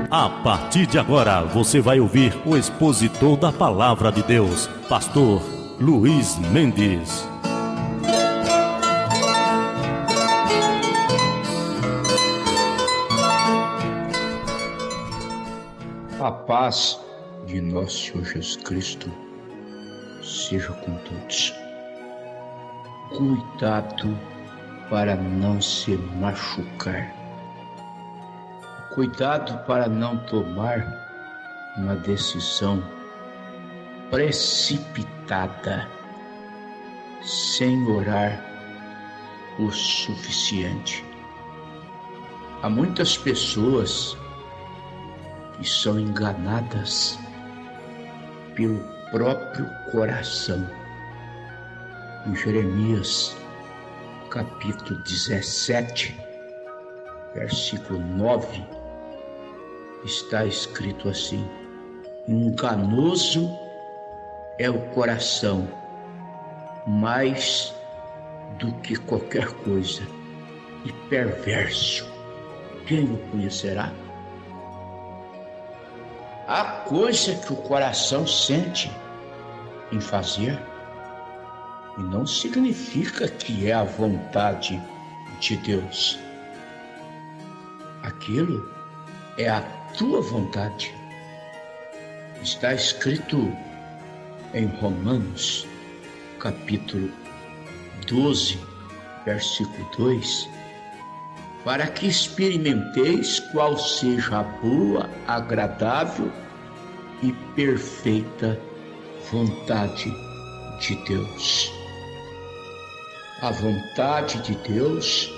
A partir de agora, você vai ouvir o expositor da Palavra de Deus, Pastor Luiz Mendes. A paz de nosso Senhor Jesus Cristo seja com todos. Cuidado para não se machucar. Cuidado para não tomar uma decisão precipitada, sem orar o suficiente. Há muitas pessoas que são enganadas pelo próprio coração. Em Jeremias, capítulo 17, versículo 9, está escrito assim: enganoso é o coração, mais do que qualquer coisa, e perverso, quem o conhecerá? Há coisa que o coração sente em fazer, e não significa que é a vontade de Deus. Aquilo é a tua vontade. Está escrito em Romanos, capítulo 12, versículo 2, para que experimenteis qual seja a boa, agradável e perfeita vontade de Deus. A vontade de Deus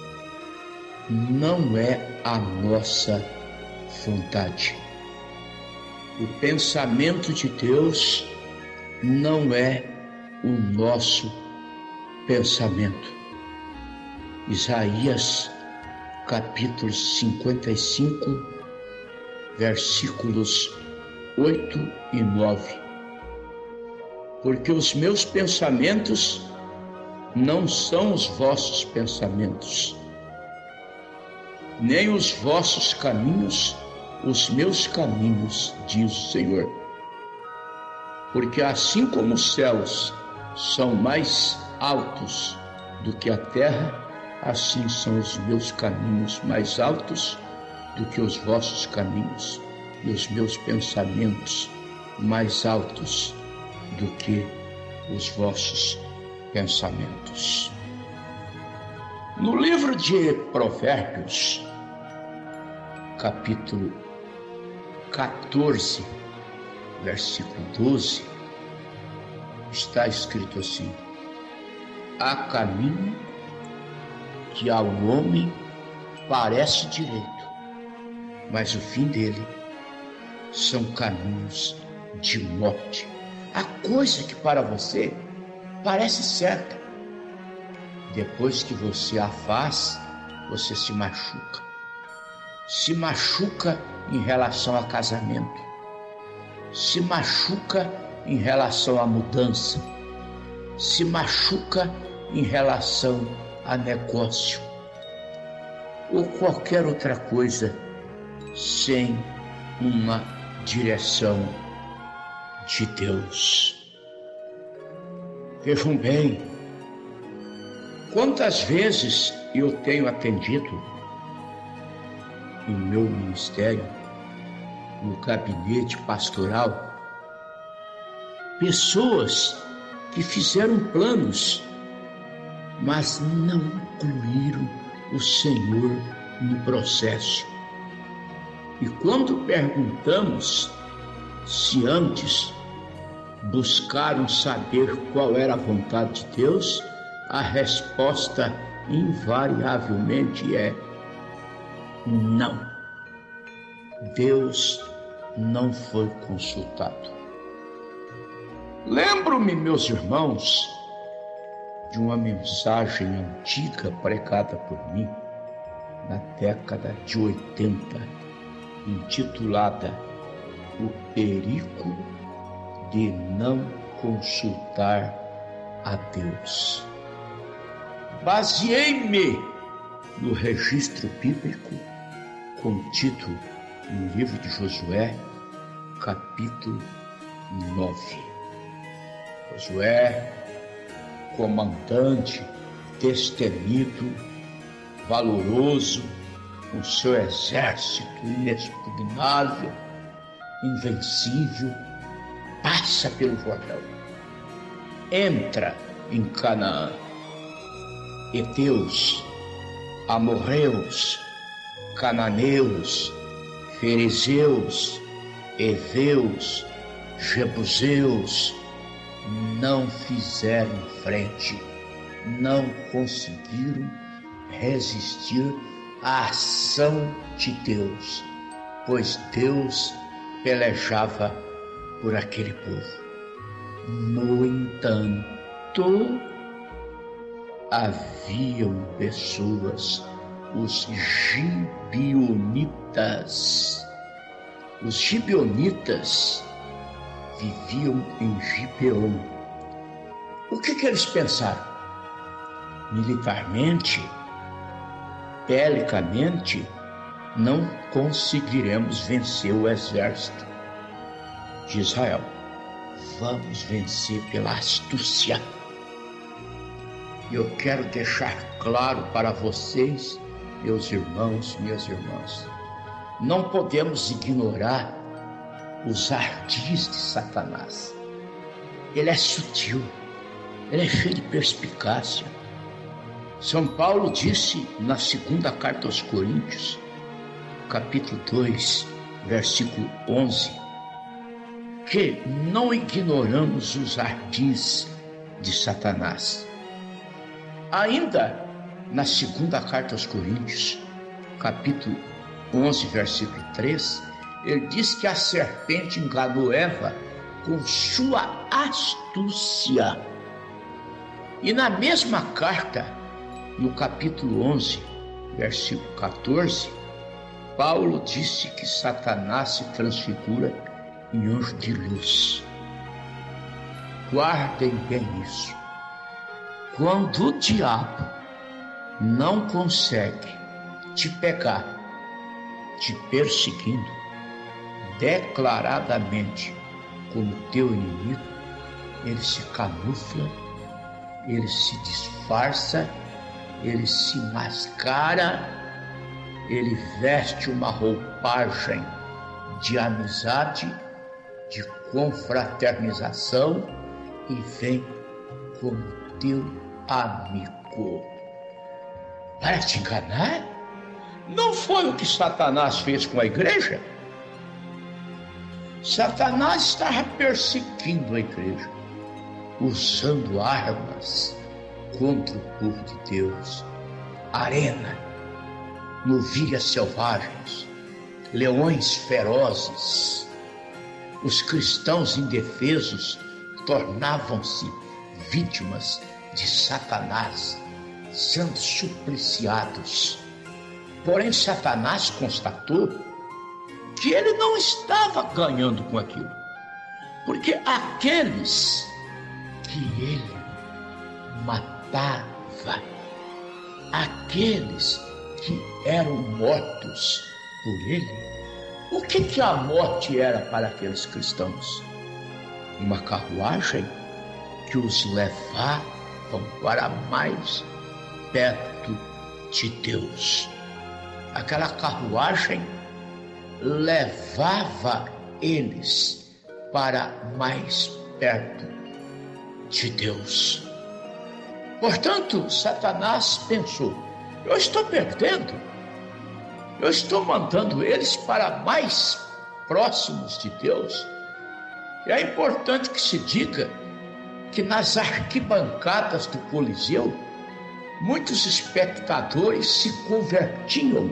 não é a nossa vontade. O pensamento de Deus não é o nosso pensamento. Isaías, capítulo 55, versículos 8 e 9. Porque os meus pensamentos não são os vossos pensamentos, nem os vossos caminhos os meus caminhos, diz o Senhor. Porque assim como os céus são mais altos do que a terra, assim são os meus caminhos mais altos do que os vossos caminhos, e os meus pensamentos mais altos do que os vossos pensamentos. No livro de Provérbios, capítulo 14, versículo 12, está escrito assim: há caminho que ao homem parece direito, mas o fim dele são caminhos de morte. Há coisa que para você parece certa, depois que você a faz, você se machuca. Se machuca em relação a casamento, se machuca em relação à mudança, se machuca em relação a negócio ou qualquer outra coisa sem uma direção de Deus. Vejam bem, quantas vezes eu tenho atendido no meu ministério, no gabinete pastoral, pessoas que fizeram planos, mas não incluíram o Senhor no processo. E quando perguntamos se antes buscaram saber qual era a vontade de Deus, a resposta invariavelmente é não. Deus não foi consultado. Lembro-me, meus irmãos, de uma mensagem antiga pregada por mim na década de 80, intitulada O Perigo de Não Consultar a Deus. Baseei-me no registro bíblico contido no livro de Josué, capítulo 9. Josué, comandante, destemido, valoroso, com seu exército inexpugnável, invencível, passa pelo Jordão, entra em Canaã. Heteus, amorreus, cananeus, ferezeus, heveus, jebuseus não fizeram frente, não conseguiram resistir à ação de Deus, pois Deus pelejava por aquele povo. No entanto, haviam pessoas, os gibeonitas. Os gibeonitas viviam em Gibeon. O que eles pensaram? Militarmente, belicamente, não conseguiremos vencer o exército de Israel. Vamos vencer pela astúcia. Eu quero deixar claro para vocês, meus irmãos, minhas irmãs, não podemos ignorar os ardis de Satanás. Ele é sutil, ele é cheio de perspicácia. São Paulo disse na segunda carta aos Coríntios, capítulo 2, versículo 11, que não ignoramos os ardis de Satanás. Ainda na segunda carta aos Coríntios, capítulo 11, versículo 3, ele diz que a serpente enganou Eva com sua astúcia. E na mesma carta, no capítulo 11, versículo 14, Paulo disse que Satanás se transfigura em anjo de luz. Guardem bem isso. Quando o diabo não consegue te pegar, te perseguindo declaradamente como teu inimigo, ele se camufla, ele se disfarça, ele se mascara, ele veste uma roupagem de amizade, de confraternização e vem como teu amigo para te enganar. Não foi o que Satanás fez com a igreja? Satanás estava perseguindo a igreja, usando armas contra o povo de Deus, arena, novilhas selvagens, leões ferozes. Os cristãos indefesos tornavam-se vítimas de Satanás, sendo supliciados. Porém, Satanás constatou que ele não estava ganhando com aquilo, porque aqueles que ele matava, aqueles que eram mortos por ele, o que a morte era para aqueles cristãos? Uma carruagem que os levavam para mais perto de Deus. Aquela carruagem levava eles para mais perto de Deus. Portanto, Satanás pensou: eu estou perdendo, eu estou mandando eles para mais próximos de Deus. E é importante que se diga que nas arquibancadas do Coliseu, muitos espectadores se convertiam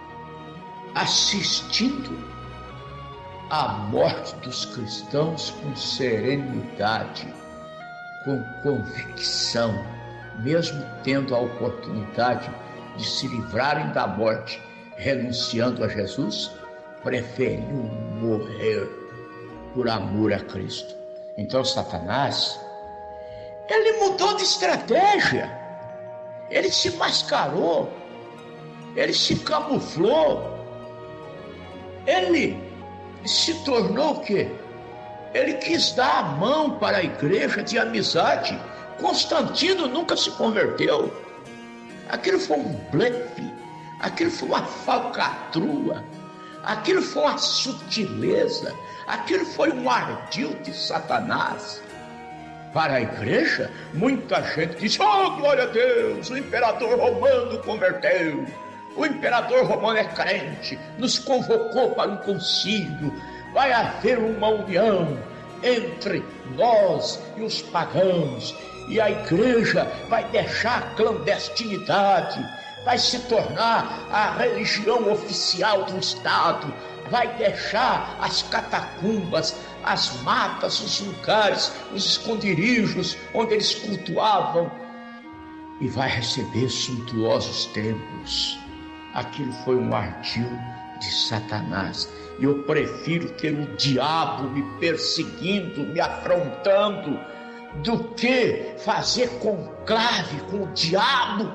assistindo à morte dos cristãos com serenidade, com convicção, mesmo tendo a oportunidade de se livrarem da morte, renunciando a Jesus, preferiu morrer por amor a Cristo. Então Satanás, ele mudou de estratégia, ele se mascarou, ele se camuflou, ele se tornou o quê? Ele quis dar a mão para a igreja de amizade. Constantino nunca se converteu. Aquilo foi um blefe, aquilo foi uma falcatrua, aquilo foi uma sutileza, aquilo foi um ardil de Satanás. Para a igreja, muita gente diz: oh, glória a Deus, o imperador romano converteu, o imperador romano é crente, nos convocou para um concílio, vai haver uma união entre nós e os pagãos, e a igreja vai deixar a clandestinidade, vai se tornar a religião oficial do Estado, vai deixar as catacumbas, as matas, os lugares, os esconderijos onde eles cultuavam, e vai receber suntuosos templos. Aquilo foi um ardil de Satanás. E eu prefiro ter o diabo me perseguindo, me afrontando, do que fazer conclave com o diabo,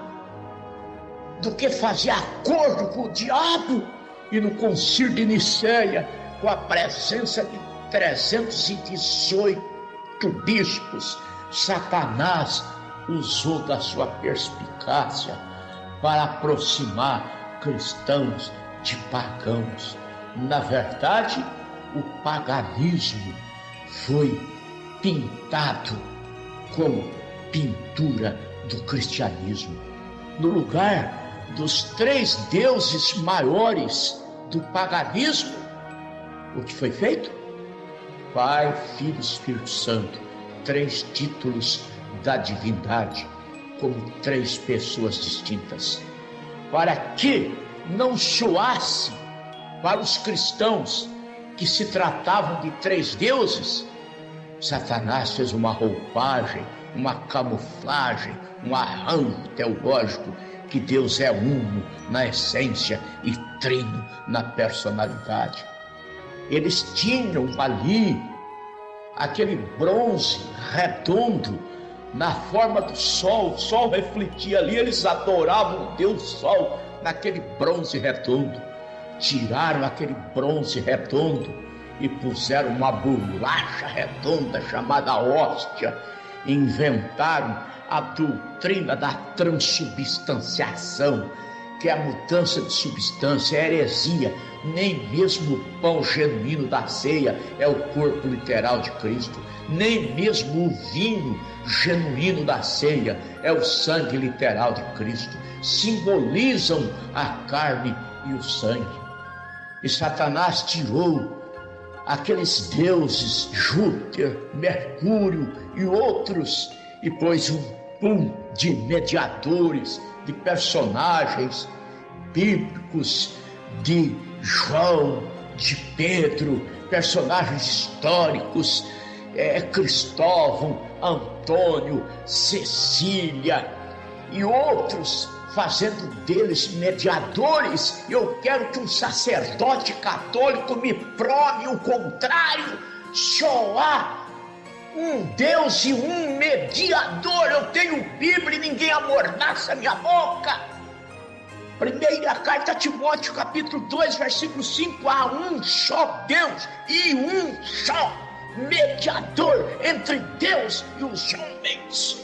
do que fazer acordo com o diabo. E no concílio de Nicéia, com a presença de 318 bispos, Satanás usou da sua perspicácia para aproximar cristãos de pagãos. Na verdade, o paganismo foi pintado com pintura do cristianismo. No lugar dos 3 deuses maiores do paganismo, o que foi feito? Pai, Filho e Espírito Santo, 3 títulos da divindade, como 3 pessoas distintas, para que não soasse para os cristãos que se tratavam de 3 deuses. Satanás fez uma roupagem, uma camuflagem, um arranjo teológico, que Deus é uno na essência e trino na personalidade. Eles tinham ali aquele bronze redondo na forma do sol, o sol refletia ali, eles adoravam o Deus Sol naquele bronze redondo. Tiraram aquele bronze redondo e puseram uma bolacha redonda chamada hóstia. Inventaram a doutrina da transubstanciação, que é a mudança de substância, é heresia. Nem mesmo o pão genuíno da ceia é o corpo literal de Cristo, nem mesmo o vinho genuíno da ceia é o sangue literal de Cristo. Simbolizam a carne e o sangue. E Satanás tirou aqueles deuses, Júpiter, Mercúrio e outros, e pôs um pum de mediadores, de personagens bíblicos, de João, de Pedro, personagens históricos, Cristóvão, Antônio, Cecília e outros, fazendo deles mediadores. Eu quero que um sacerdote católico me prove o contrário. Só há um Deus e um mediador. Eu tenho Bíblia e ninguém amordaça minha boca. Primeira carta a Timóteo, capítulo 2, versículo 5. Há um só Deus e um só mediador entre Deus e os homens.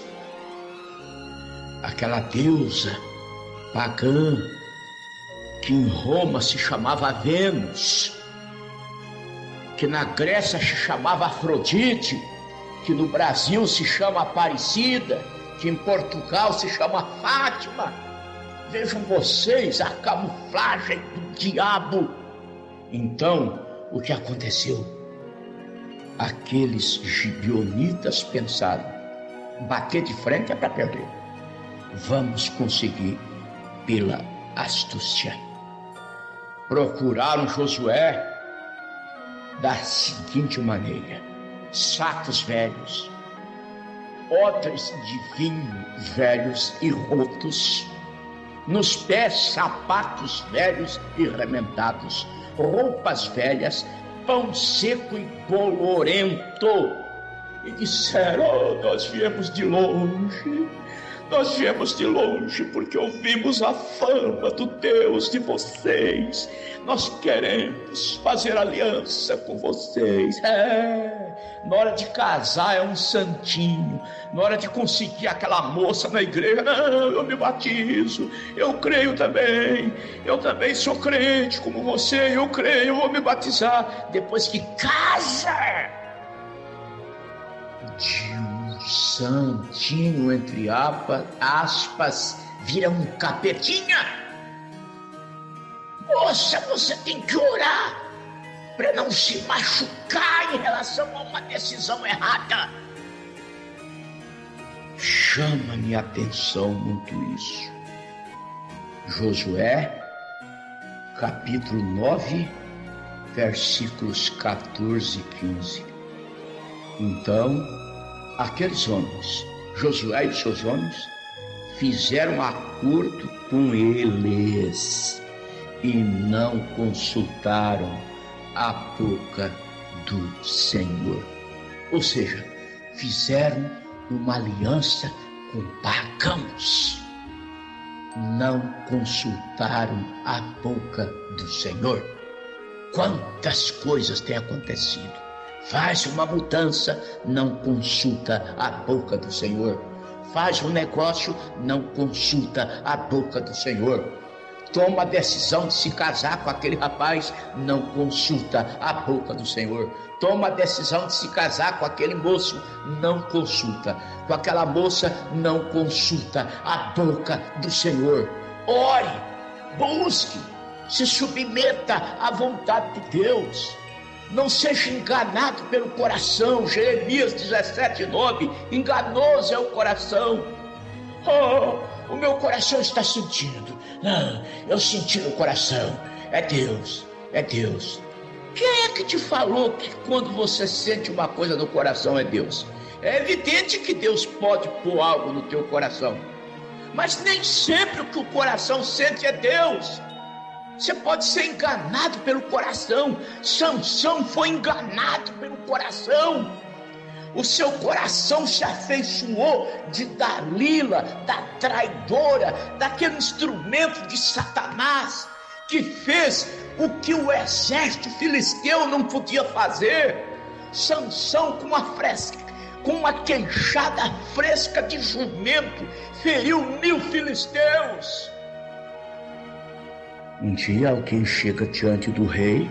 Aquela deusa pagã, que em Roma se chamava Vênus, que na Grécia se chamava Afrodite, que no Brasil se chama Aparecida, que em Portugal se chama Fátima. Vejam vocês a camuflagem do diabo. Então, o que aconteceu? Aqueles gibeonitas pensaram: bater de frente é para perder, vamos conseguir pela astúcia. Procuraram Josué da seguinte maneira: sacos velhos, odres de vinho velhos e rotos, nos pés sapatos velhos e remendados, roupas velhas, pão seco e bolorento. E disseram: nós viemos de longe, Nós viemos de longe porque ouvimos a fama do Deus de vocês. Nós queremos fazer aliança com vocês. Na hora de casar é um santinho. Na hora de conseguir aquela moça na igreja, não, eu me batizo. Eu creio também. Eu também sou crente como você. Eu creio, eu vou me batizar. Depois que casa, de um santinho, entre aspas, vira um capetinha. Moça, você tem que orar para não se machucar em relação a uma decisão errada. Chama minha atenção muito isso. Josué, capítulo 9, versículos 14 e 15. Então, aqueles homens, Josué e seus homens, fizeram acordo com eles e não consultaram a boca do Senhor. Ou seja, fizeram uma aliança com pagãos. Não consultaram a boca do Senhor. Quantas coisas têm acontecido? Faz uma mudança, não consulta a boca do Senhor. Faz um negócio, não consulta a boca do Senhor. Toma a decisão de se casar com aquele rapaz, não consulta a boca do Senhor. Toma a decisão de se casar com aquele moço, não consulta. Com aquela moça, não consulta a boca do Senhor. Ore, busque, se submeta à vontade de Deus. Não seja enganado pelo coração. Jeremias 17:9. Enganoso é o coração. O meu coração está sentindo. Não, eu senti no coração. É Deus, é Deus. Quem é que te falou que quando você sente uma coisa no coração é Deus? É evidente que Deus pode pôr algo no teu coração, mas nem sempre o que o coração sente é Deus. Você pode ser enganado pelo coração. Sansão foi enganado pelo coração. O seu coração se afeiçoou de Dalila, da traidora, daquele instrumento de Satanás, que fez o que o exército filisteu não podia fazer. Sansão, com uma queixada fresca de jumento, feriu 1000 filisteus. Um dia alguém chega diante do rei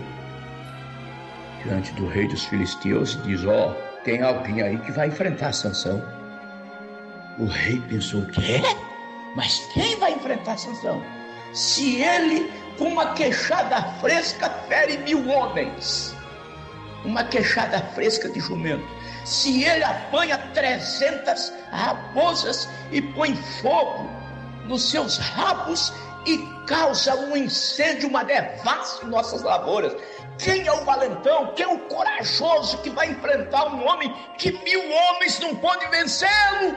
dos filisteus, e diz: tem alguém aí que vai enfrentar Sansão. O rei pensou: o quê? Mas quem vai enfrentar Sansão? Se ele, com uma queixada fresca, fere 1000 homens, uma queixada fresca de jumento, se ele apanha 300 raposas e põe fogo nos seus rabos e causa um incêndio, uma devassa em nossas lavouras, quem é o valentão? Quem é o corajoso que vai enfrentar um homem que 1000 homens não podem vencê-lo?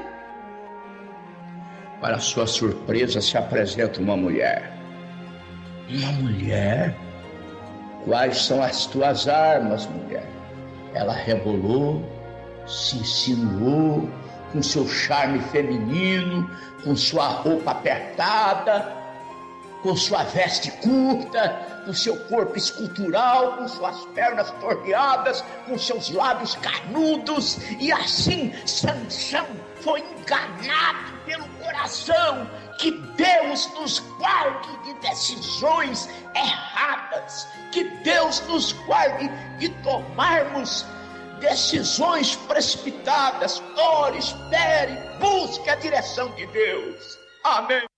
Para sua surpresa, se apresenta uma mulher. Uma mulher? Quais são as tuas armas, mulher? Ela rebolou, se insinuou, com seu charme feminino, com sua roupa apertada, com sua veste curta, com seu corpo escultural, com suas pernas torneadas, com seus lábios carnudos. E assim Sansão foi enganado pelo coração. Que Deus nos guarde de decisões erradas, que Deus nos guarde de tomarmos decisões precipitadas. Ore, espere, busque a direção de Deus. Amém.